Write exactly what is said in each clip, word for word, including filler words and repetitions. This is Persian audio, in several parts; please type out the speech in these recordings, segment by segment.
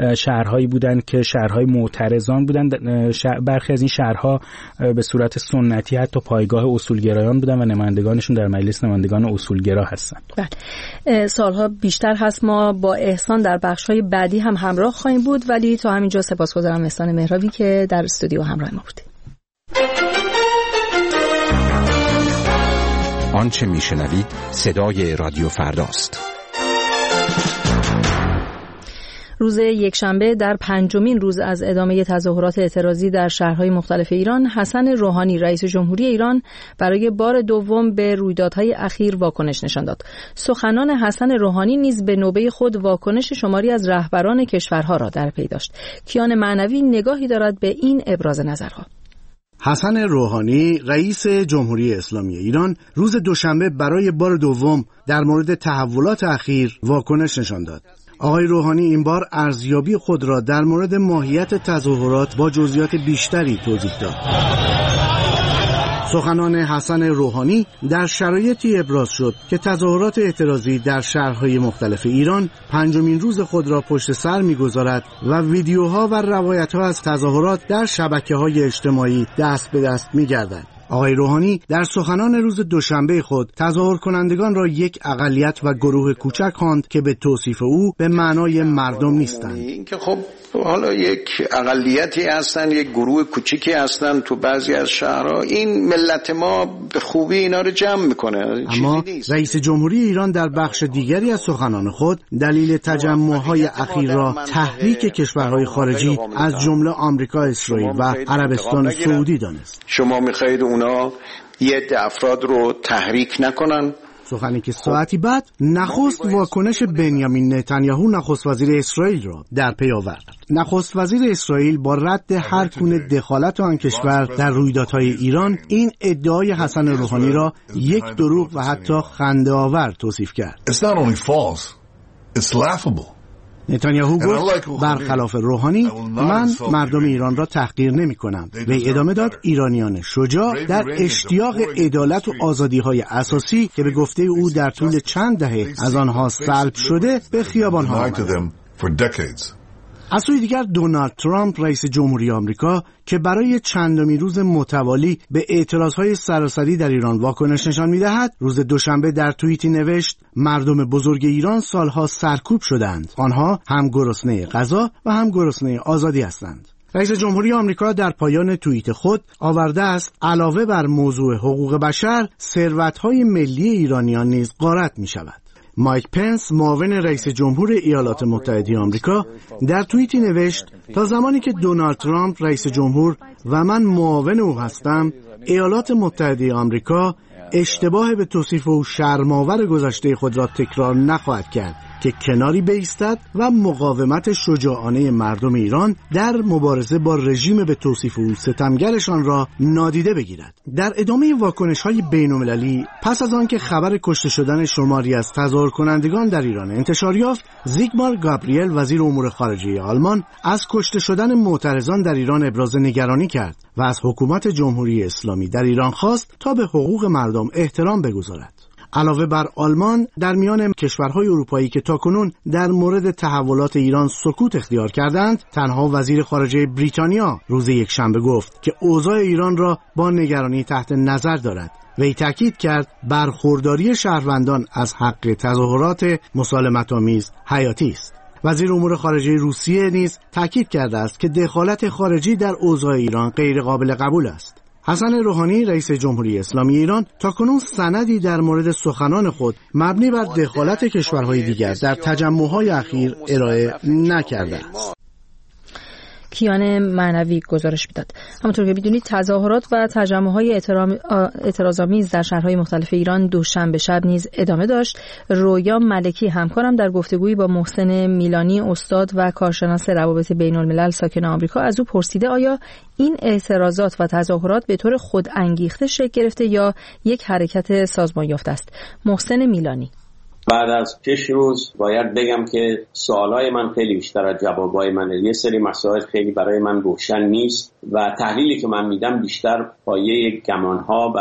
شهرهایی بودند که شهرهای معترضان بودند. برخی از این شهرها به صورت سنتی حتی پایگاه اصولگرایان بودند و نمایندگانشون در مجلس نمایندگان اصولگرا هستند. بله، سالها بیشتر هست. ما با احسان در بخش‌های بعدی هم همراه خواهیم بود، ولی تا همینجا سپاسگزارم احسان مهراوی که در استودیو همراه ما بود. آنچه میشنوید صدای رادیو فرداست. روز یکشنبه در پنجمین روز از ادامه تظاهرات اعتراضی در شهرهای مختلف ایران، حسن روحانی رئیس جمهوری ایران برای بار دوم به رویدادهای اخیر واکنش نشان داد. سخنان حسن روحانی نیز به نوبه خود واکنش شماری از رهبران کشورها را در پی داشت. کیان معنوی نگاهی دارد به این ابراز نظرها. حسن روحانی رئیس جمهوری اسلامی ایران روز دوشنبه برای بار دوم در مورد تحولات اخیر واکنش نشان داد. آقای روحانی این بار ارزیابی خود را در مورد ماهیت تظاهرات با جزئیات بیشتری توضیح داد. سخنان حسن روحانی در شرایطی ابراز شد که تظاهرات اعتراضی در شهرهای مختلف ایران پنجمین روز خود را پشت سر می‌گذارد و ویدیوها و روایت‌ها از تظاهرات در شبکه‌های اجتماعی دست به دست می‌گردد. آقای روحانی در سخنان روز دوشنبه خود تظاهر کنندگان را یک اقلیت و گروه کوچک خواند که به توصیف او به معنای مردم نیستند. این که خب حالا یک اقلیتی هستن، یک گروه کوچیکی هستن تو بعضی از شهرها، این ملت ما به خوبی اینا رو جمع میکنه. اما رئیس جمهوری ایران در بخش دیگری از سخنان خود دلیل تجمع‌های اخیر را تحریک کشورهای خارجی از جمله آمریکا، اسرائیل و عربستان سعودی دانست. شما میخواهید اونا یه عده افراد رو تحریک نکنن؟ سخنی که ساعتی بعد نخست واکنش بنیامین نتانیاهو نخست وزیر اسرائیل را در پی آورد. نخست وزیر اسرائیل با رد هر گونه دخالت آن کشور در رویدادهای ایران این ادعای حسن روحانی را یک دروغ و حتی خنده‌آور توصیف کرد. It's not only false, it's laughable. نتانیاهو گفت برخلاف روحانی من مردم ایران را تحقیر نمی کنم. وی ادامه داد ایرانیان شجاع در اشتیاق عدالت و آزادی‌های اساسی که به گفته او در طول چند دهه از آنها سلب شده به خیابان‌ها آمدند. از سوی دیگر دونالد ترامپ رئیس جمهوری آمریکا که برای چندمین روز متوالی به اعتراضهای سراسری در ایران واکنش نشان می‌دهد، روز دوشنبه در توییتی نوشت مردم بزرگ ایران سالها سرکوب شدند. آنها هم گرسنه غذا و هم گرسنه آزادی هستند. رئیس جمهوری آمریکا در پایان توییت خود آورده است علاوه بر موضوع حقوق بشر، ثروت‌های ملی ایرانیان نیز غارت می‌شود. مایک پنس معاون رئیس جمهور ایالات متحده آمریکا در توییتی نوشت تا زمانی که دونالد ترامپ رئیس جمهور و من معاون او هستم، ایالات متحده آمریکا اشتباه به توصیف او شرم‌آور گذشته خود را تکرار نخواهد کرد که کناری بایستد و مقاومت شجاعانه مردم ایران در مبارزه با رژیم به توصیف او ستمگرشان را نادیده بگیرد. در ادامه واکنش‌های بین‌المللی پس از آنکه خبر کشته شدن شماری از تظاهر کنندگان در ایران انتشار یافت، زیگمار گابریل وزیر امور خارجه آلمان از کشته شدن معترضان در ایران ابراز نگرانی کرد و از حکومت جمهوری اسلامی در ایران خواست تا به حقوق مردم احترام بگذارد. علاوه بر آلمان، در میان کشورهای اروپایی که تاکنون در مورد تحولات ایران سکوت اختیار کردند، تنها وزیر خارجه بریتانیا روز یکشنبه گفت که اوضاع ایران را با نگرانی تحت نظر دارد. وی تاکید کرد برخورداری شهروندان از حق تظاهرات مسالمت‌آمیز حیاتی است. وزیر امور خارجه روسیه نیز تاکید کرده است که دخالت خارجی در اوضاع ایران غیر قابل قبول است. حسن روحانی رئیس جمهوری اسلامی ایران تاکنون سندی در مورد سخنان خود مبنی بر دخالت کشورهای دیگر در تجمع‌های اخیر ارائه نکرده است. کیان معنوی گزارش میداد. همونطور که میدونید تظاهرات و تجمع‌های اعتراض‌آمیز در شهرهای مختلف ایران دوشنبه شب نیز ادامه داشت. رویا ملکی همکارم در گفتگویی با محسن میلانی استاد و کارشناس روابط بین‌الملل ساکن آمریکا از او پرسیده آیا این اعتراضات و تظاهرات به طور خود انگیخته شکل گرفته یا یک حرکت سازمان یافته است. محسن میلانی: بعد از شش روز باید بگم که سوالای من خیلی بیشتر از جوابای منه. یه سری مسائل خیلی برای من روشن نیست و تحلیلی که من میدم بیشتر پایه گمانها و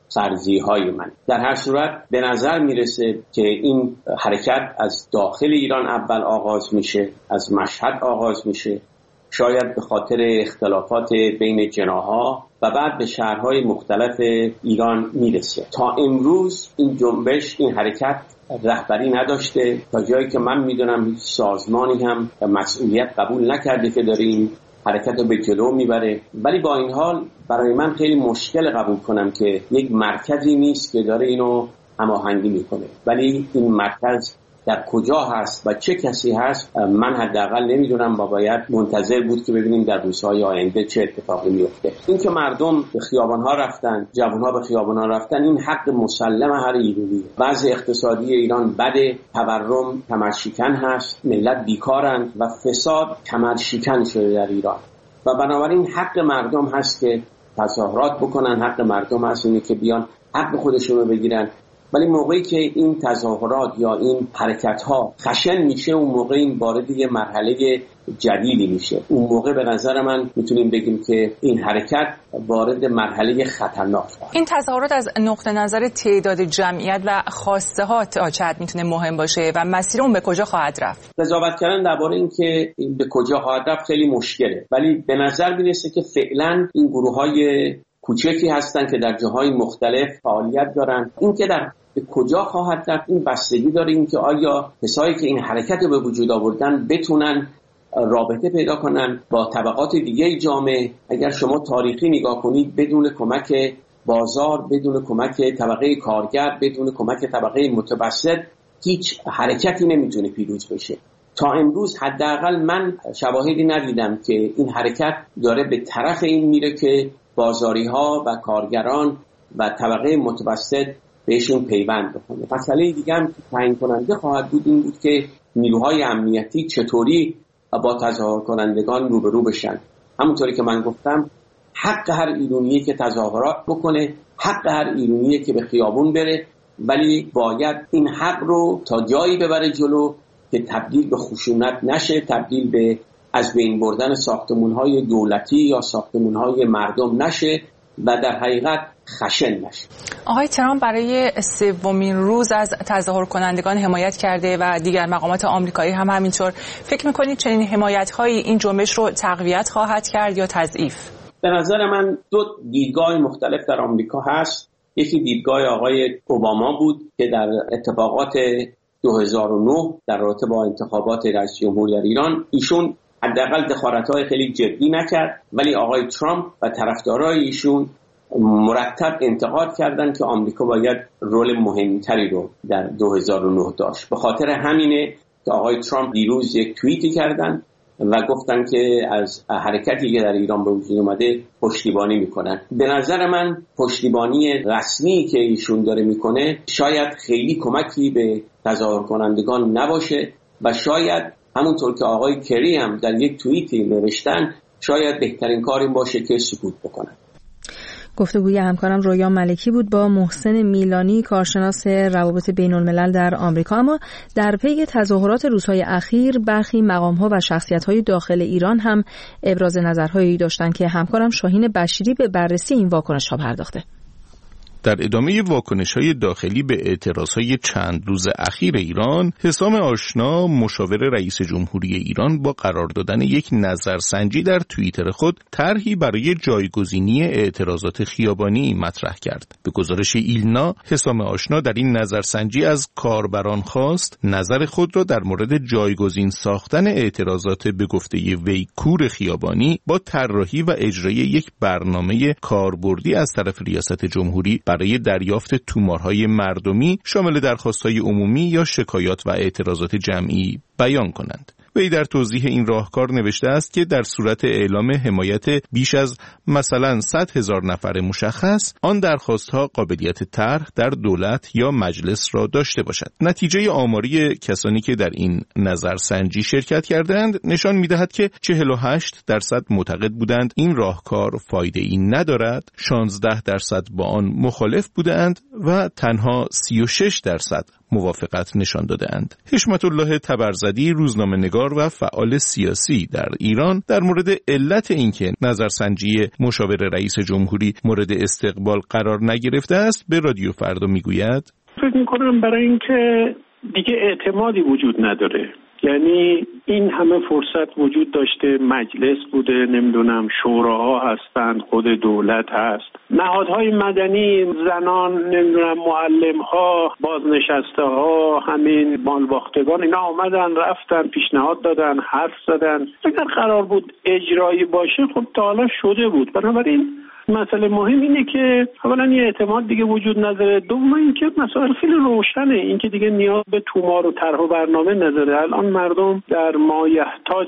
فرضیه‌های من. در هر صورت به نظر میرسه که این حرکت از داخل ایران اول آغاز میشه، از مشهد آغاز میشه، شاید به خاطر اختلافات بین جناح‌ها و بعد به شهرهای مختلف ایران میرسه. تا امروز این جنبش، این حرکت رهبری نداشته. تا جایی که من میدونم هیچ سازمانی هم مسئولیت قبول نکرده که داره این حرکت رو به جلو میبره. ولی با این حال برای من خیلی مشکل قبول کنم که یک مرکزی نیست که داره اینو هماهنگی میکنه. ولی این مرکز در کجا هست و چه کسی هست من حداقل نمیدونم و باید منتظر بود که ببینیم در روزهای آینده چه اتفاقی میفته. این که مردم به خیابان‌ها رفتن، جوان‌ها به خیابان‌ها رفتن، این حق مسلم هر ایرانی. وضع اقتصادی ایران بده، تورم کمرشکن هست، ملت بیکارن و فساد کمرشکن شده در ایران و بنابراین حق مردم هست که تظاهرات بکنن، حق مردم هست اینه که بیان حق خودشون رو بگیرن. ولی موقعی که این تظاهرات یا این حرکت‌ها خشن میشه، اون موقع این وارد یه مرحله جدیدی میشه. اون موقع به نظر من میتونیم بگیم که این حرکت وارد مرحله خطرناک شده. این تظاهرات از نقطه نظر تعداد جمعیت و خواسته ها تا چه حد میتونه مهم باشه و مسیر اون به کجا خواهد رفت؟ قضاوت کردن درباره این که این به کجا خواهد رفت خیلی مشکله، ولی به نظر میرسه که فعلا این گروه‌های کوچکی هستن که در جاهای مختلف فعالیت دارن. این که در به کجا خواهد رفت این بستگی داره این که آیا کسایی که این حرکت رو به وجود آوردن بتونن رابطه پیدا کنن با طبقات دیگه جامعه. اگر شما تاریخی نگاه کنید، بدون کمک بازار، بدون کمک طبقه کارگر، بدون کمک طبقه متوسط هیچ حرکتی نمیتونه پیروز بشه. تا امروز حداقل من شواهدی ندیدم که این حرکت داره به طرف این میره که بازاری ها و کارگران و طبقه متوسط بهشون پیوند بکنه. مسئله دیگه هم تعیین کننده خواهد بود این بود که نیروهای امنیتی چطوری با تظاهر کنندگان روبرو بشن. همونطوری که من گفتم، حق هر ایرانیه که تظاهرات بکنه، حق هر ایرانیه که به خیابون بره، ولی باید این حق رو تا جایی ببره جلو که تبدیل به خشونت نشه، تبدیل به از بین بردن ساختمان‌های دولتی یا ساختمان‌های مردم نشه و در حقیقت خشن نشه. آقای ترامپ برای سومین روز از تظاهر کنندگان حمایت کرده و دیگر مقامات آمریکایی هم همینطور. فکر می‌کنید چنین حمایت‌هایی این جنبش رو تقویت خواهد کرد یا تضعیف؟ به نظر من دو دیدگاه مختلف در آمریکا هست. یکی دیدگاه آقای اوباما بود که در اتفاقات دو هزار و نه در رابطه با انتخابات رئیس جمهوری در ایران ایشون حداقل دخالت‌های خیلی جدی نکرد، ولی آقای ترامپ و طرفدارای ایشون مرتب انتقاد کردند که آمریکا باید رول مهمتری رو در دو هزار و نه داشت. به خاطر همینه که آقای ترامپ دیروز یک توییتی کردن و گفتن که از حرکتی که در ایران به وجود اومده پشتیبانی میکنن. به نظر من پشتیبانی رسمی که ایشون داره میکنه شاید خیلی کمکی به تظاهر کنندگان نباشه و شاید همونطور که آقای کری هم در یک توییتی نوشتن، شاید بهترین کار این باشه که سکوت بکنن. گفتگوی همکارم رویا ملکی بود با محسن میلانی، کارشناس روابط بین الملل در آمریکا. اما در پی تظاهرات روزهای اخیر برخی مقام‌ها و شخصیت‌های داخل ایران هم ابراز نظرهایی داشتند که همکارم شاهین بشیری به بررسی این واکنش‌ها پرداخته. در ادامه واکنش‌های داخلی به اعتراضهای چند روز اخیر ایران، حسام آشنا مشاور رئیس جمهوری ایران با قرار دادن یک نظرسنجی در توییتر خود طرحی برای جایگزینی اعتراضات خیابانی مطرح کرد. به گزارش ایلنا، حسام آشنا در این نظرسنجی از کاربران خواست نظر خود را در مورد جایگزین ساختن اعتراضات به گفته وی کور خیابانی با طراحی و اجرای یک برنامه کاربردی از طرف ریاست جمهوری برای دریافت تومارهای مردمی شامل درخواست‌های عمومی یا شکایات و اعتراضات جمعی بیان کنند. وی در توضیح این راهکار نوشته است که در صورت اعلام حمایت بیش از مثلا صد هزار نفر مشخص، آن درخواست‌ها قابلیت طرح در دولت یا مجلس را داشته باشد. نتیجه آماری کسانی که در این نظرسنجی شرکت کردند نشان می‌دهد که چهل و هشت درصد معتقد بودند این راهکار فایده‌ای ندارد، شانزده درصد با آن مخالف بودند و تنها سی و شش درصد موافقت نشان داده‌اند. حشمت الله تبرزدی، روزنامه‌نگار و فعال سیاسی در ایران، در مورد علت اینکه نظرسنجی مشاور رئیس جمهوری مورد استقبال قرار نگرفته است به رادیو فردا میگوید: فکر می‌کنم برای اینکه دیگه اعتمادی وجود نداره. یعنی این همه فرصت وجود داشته، مجلس بوده، نمیدونم شوراها هستند، خود دولت هست، نهادهای مدنی، زنان، نمیدونم معلم‌ها، بازنشسته ها، همین مالباختگان، اینا آمدن رفتن، پیشنهاد دادن، حرف زدن. اگر قرار بود اجرایی باشه خب تا حالا شده بود. بنابراین مسئله مهم اینه که اولا یه اعتماد دیگه وجود نداره، دوم اینکه مسائل خیلی روشنه، اینکه دیگه نیاز به تومار و طرح و برنامه نداره. الان مردم در مایحتاج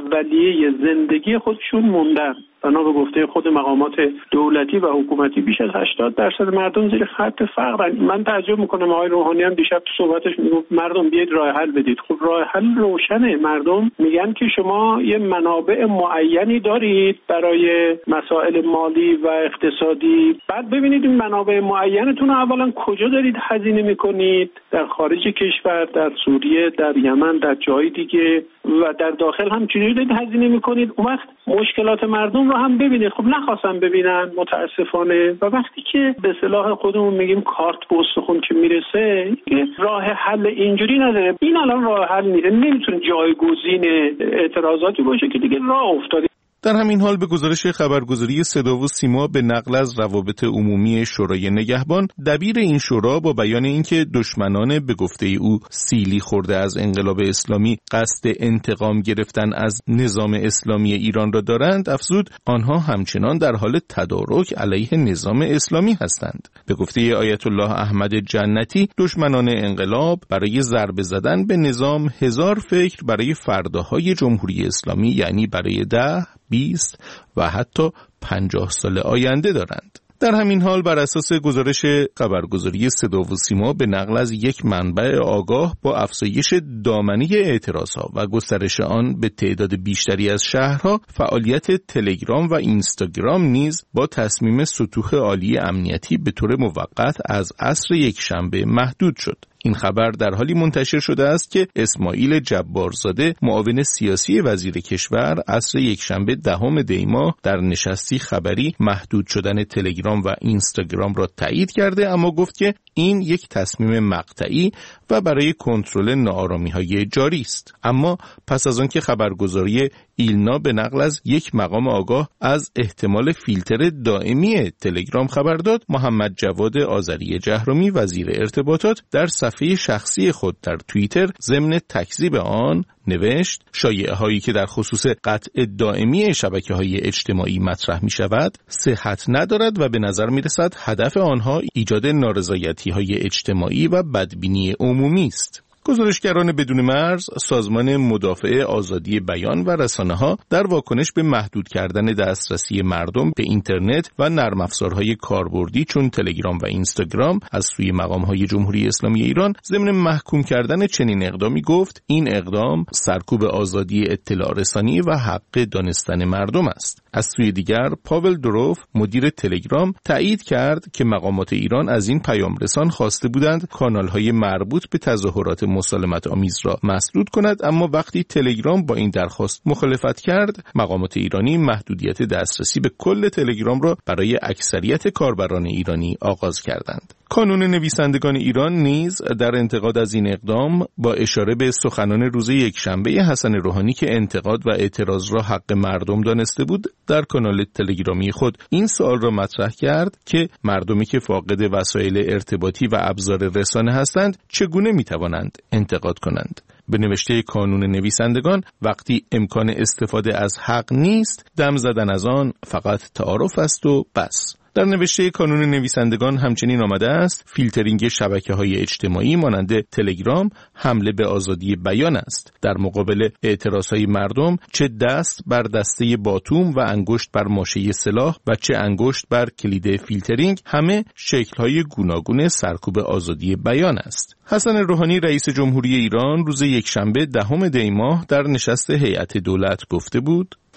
اولیه زندگی خودشون موندن. بنا به گفته خود مقامات دولتی و حکومتی بیش از هشتاد درصد مردم زیر خط فقرن. من تعجب میکنم آقای روحانی هم دیشب تو صحبتش میگفت مردم بیاید راه حل بدید. خب راه حل روشنه. مردم میگن که شما یه منابع معینی دارید برای مسائل مالی و اقتصادی، بعد ببینید این منابع معینتون رو اولا کجا دارید هزینه میکنید، در خارج کشور، در سوریه، در یمن، در جای دیگه و در داخل هم چجوری دارید هزینه میکنید. اون وقت مشکلات مردم رو هم ببینید. خب نخواستن ببینن متاسفانه، و وقتی که به اصطلاح خودمون میگیم کارت به استخون که میرسه، راه حل اینجوری نداره. این الان راه حل نیست، نمیتونه جایگزین اعتراضاتی باشه که دیگه راه افتاده. در همین حال به گزارش خبرگزاری صدا و سیما به نقل از روابط عمومی شورای نگهبان، دبیر این شورا با بیان اینکه دشمنان به گفته او سیلی خورده از انقلاب اسلامی قصد انتقام گرفتن از نظام اسلامی ایران را دارند، افزود آنها همچنان در حال تدارک علیه نظام اسلامی هستند. به گفته آیت الله احمد جنتی، دشمنان انقلاب برای ضربه زدن به نظام هزار فکر برای فرداهای جمهوری اسلامی، یعنی برای ده، بیست و حتی پنجاه سال آینده دارند. در همین حال بر اساس گزارش خبرگزاری صدا و سیما به نقل از یک منبع آگاه، با افزایش دامنه اعتراضها و گسترش آن به تعداد بیشتری از شهرها، فعالیت تلگرام و اینستاگرام نیز با تصمیم سطوح عالی امنیتی به طور موقت از عصر یکشنبه محدود شد. این خبر در حالی منتشر شده است که اسماعیل جبارزاده، معاون سیاسی وزیر کشور، عصر یکشنبه دهم دی ماه در نشستی خبری محدود شدن تلگرام و اینستاگرام را تایید کرده، اما گفت که این یک تصمیم مقطعی و برای کنترل ناآرامی‌های جاری است. اما پس از آن که خبرگزاری ایلنا به نقل از یک مقام آگاه از احتمال فیلتر دائمی تلگرام خبر داد، محمد جواد آذری جهرمی، وزیر ارتباطات، در صفحه شخصی خود در توییتر ضمن تکذیب آن نوشت: شایعه هایی که در خصوص قطع دائمی شبکه های اجتماعی مطرح می شود صحت ندارد و به نظر می رسد هدف آنها ایجاد نارضایتی های اجتماعی و بدبینی عمومی است. گزارشگران بدون مرز، سازمان مدافع آزادی بیان و رسانه‌ها در واکنش به محدود کردن دسترسی مردم به اینترنت و نرم افزارهای کاربردی چون تلگرام و اینستاگرام از سوی مقام‌های جمهوری اسلامی ایران ضمن محکوم کردن چنین اقدامی گفت این اقدام سرکوب آزادی اطلاع رسانی و حق دانستن مردم است. از سوی دیگر پاول دروف، مدیر تلگرام، تایید کرد که مقامات ایران از این پیام رسان خواسته بودند کانال‌های مربوط به تظاهرات مسالمت آمیز را مسدود کند، اما وقتی تلگرام با این درخواست مخالفت کرد، مقامات ایرانی محدودیت دسترسی به کل تلگرام را برای اکثریت کاربران ایرانی آغاز کردند. کانون نویسندگان ایران نیز در انتقاد از این اقدام با اشاره به سخنان روز یکشنبه حسن روحانی که انتقاد و اعتراض را حق مردم دانسته بود، در کانال تلگرامی خود این سوال را مطرح کرد که مردمی که فاقد وسایل ارتباطی و ابزار رسانه هستند چگونه میتوانند انتقاد کنند. به نوشته کانون نویسندگان، وقتی امکان استفاده از حق نیست، دم زدن از آن فقط تعارف است و بس. در نوشته کانون نویسندگان همچنین آمده است فیلترینگ شبکه‌های اجتماعی مانند تلگرام حمله به آزادی بیان است. در مقابل اعتراضهای مردم، چه دست بر دسته باتوم و انگشت بر ماشه سلاح و چه انگشت بر کلید فیلترینگ، همه شکل‌های گوناگون سرکوب آزادی بیان است. حسن روحانی رئیس جمهوری ایران روز یکشنبه دهم دی ماه در نشست هیئت دولت گفته بود: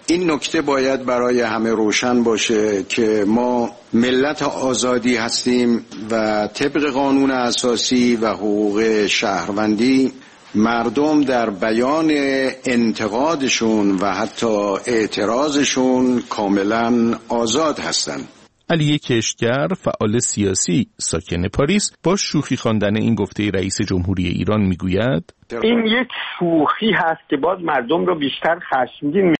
این نکته باید برای همه روشن باشه که ما ملت آزادی هستیم و طبق قانون اساسی و حقوق شهروندی مردم در بیان انتقادشون و حتی اعتراضشون کاملا آزاد هستند. علی کشگر، فعال سیاسی ساکن پاریس، با شوخی خواندن این گفته رئیس جمهوری ایران میگوید این یک شوخی هست که باز مردم رو بیشتر خشمگین